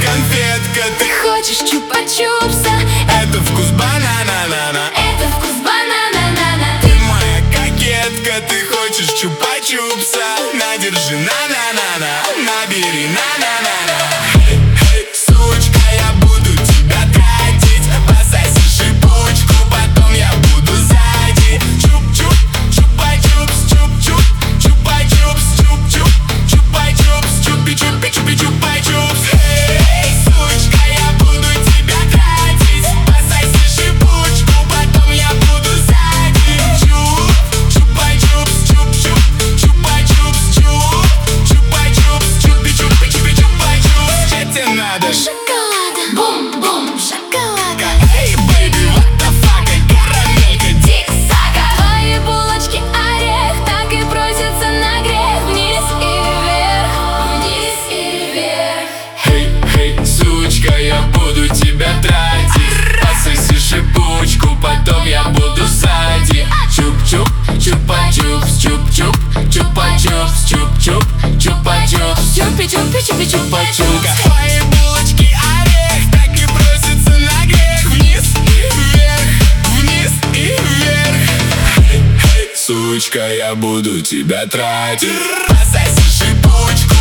конфетка. Ты хочешь чупа-чупса, это вкус банана-на-на. это вкус банана-на-на. Ты моя кокетка, ты хочешь чупа-чупса. Надержи на-на-на-на, набери на-на-на-на. Сучка, я буду тебя тратить. Пососи шипучку, потом я буду сзади. Чуп-чуп, чупа-чупс, чуп-чуп, чупа-чупс, чуп-чуп, чупа-чупс, чупи-чупи, чупи-чупа-чупс. Сучка, я буду тебя тратить. Пососи шипучку, потом я буду сзади. Чуп, чупа-чупс, чуп-чуп, чупа-чупс, чуп, чупа-чупс, чупи-чупи, чупи-чупа-чупс. Что тебе надо? Шоколада, бум-бум, шоколада. Эй, бэйби, what the fuck, карамелька, Тик-сага. Твои булочки орех так и просятся на грех. Вниз и вверх, вниз и вверх. Эй, сучка, я буду тебя тратить. Пососи шипучку, потом я буду сзади. Чуп-чуп, чупа-чупс, чуп-чуп, чупа-чупс, чуп-чуп, чупа-чупс, Чупи-чупи, чупи-чупа-чупс. твои булочки орех так и просятся на грех. Вниз и вверх, вниз и вверх. Сучка, я буду тебя тратить. Пососи шипучку,